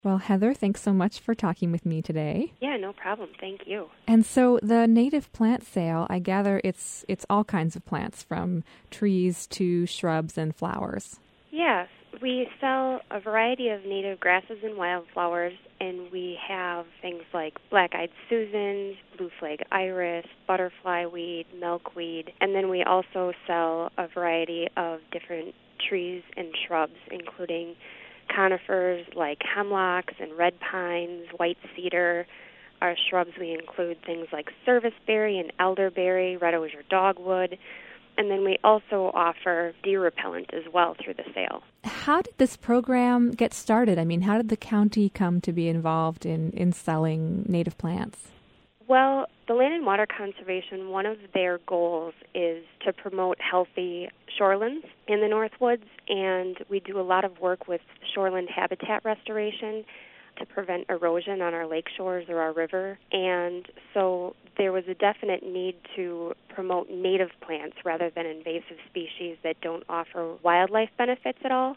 Well, Heather, thanks so much for talking with me today. Yeah, no problem. Thank you. And so the native plant sale, I gather it's all kinds of plants, from trees to shrubs and flowers. Yes, we sell a variety of native grasses and wildflowers, and we have things like black-eyed Susans, blue flag iris, butterfly weed, milkweed, and then we also sell a variety of different trees and shrubs, including conifers like hemlocks and red pines, white cedar. Our shrubs, we include things like serviceberry and elderberry, red osier dogwood, and then we also offer deer repellent as well through the sale. How did this program get started? I mean, how did the county come to be involved in selling native plants? Well, the Land and Water Conservation, one of their goals is to promote healthy shorelands in the Northwoods, and we do a lot of work with shoreland habitat restoration to prevent erosion on our lake shores or our river. And so there was a definite need to promote native plants rather than invasive species that don't offer wildlife benefits at all.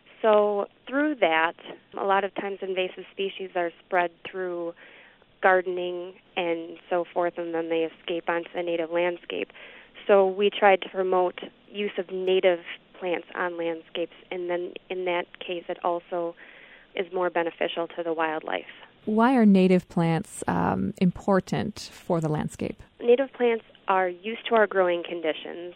So through that, a lot of times invasive species are spread through gardening and so forth, and then they escape onto the native landscape. So we tried to promote use of native plants on landscapes, and then in that case it also is more beneficial to the wildlife. Why are native plants important for the landscape? Native plants are used to our growing conditions.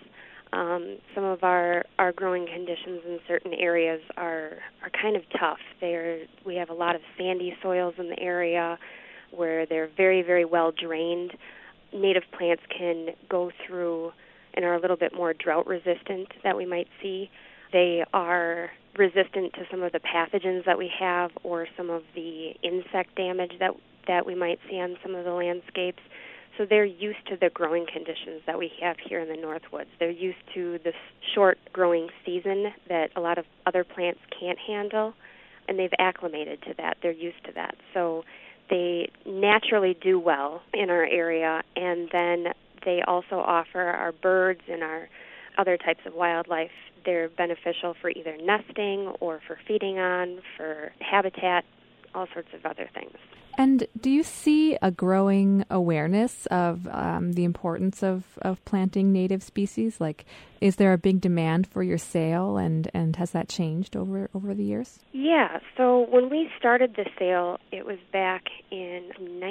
Some of our growing conditions in certain areas are kind of tough. We have a lot of sandy soils in the area where they're very, very well drained. Native plants can go through and are a little bit more drought resistant that we might see. They are resistant to some of the pathogens that we have or some of the insect damage that we might see on some of the landscapes. So they're used to the growing conditions that we have here in the Northwoods. They're used to this short growing season that a lot of other plants can't handle, and they've acclimated to that. They're used to that. So they naturally do well in our area, and then they also offer our birds and our other types of wildlife. They're beneficial for either nesting or for feeding on, for habitat, all sorts of other things. And do you see a growing awareness of the importance of planting native species? Like, is there a big demand for your sale, and has that changed over the years? Yeah, so when we started the sale, it was back in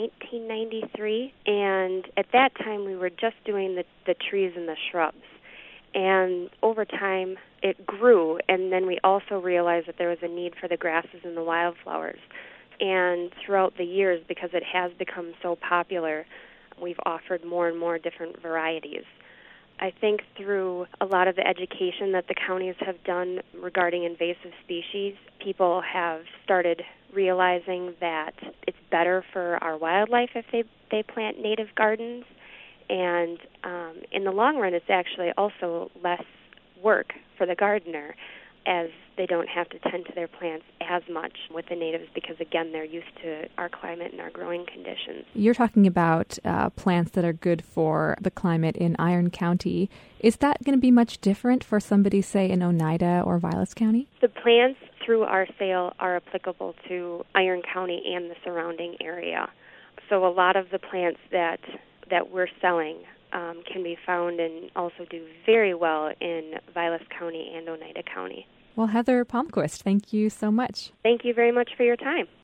1993, and at that time we were just doing the trees and the shrubs. And over time, it grew, and then we also realized that there was a need for the grasses and the wildflowers. And throughout the years, because it has become so popular, we've offered more and more different varieties. I think through a lot of the education that the counties have done regarding invasive species, people have started realizing that it's better for our wildlife if they plant native gardens. And in the long run, it's actually also less work for the gardener, as they don't have to tend to their plants as much with the natives because, again, they're used to our climate and our growing conditions. You're talking about plants that are good for the climate in Iron County. Is that going to be much different for somebody, say, in Oneida or Vilas County? The plants through our sale are applicable to Iron County and the surrounding area. So a lot of the plants that we're selling can be found and also do very well in Vilas County and Oneida County. Well, Heather Palmquist, thank you so much. Thank you very much for your time.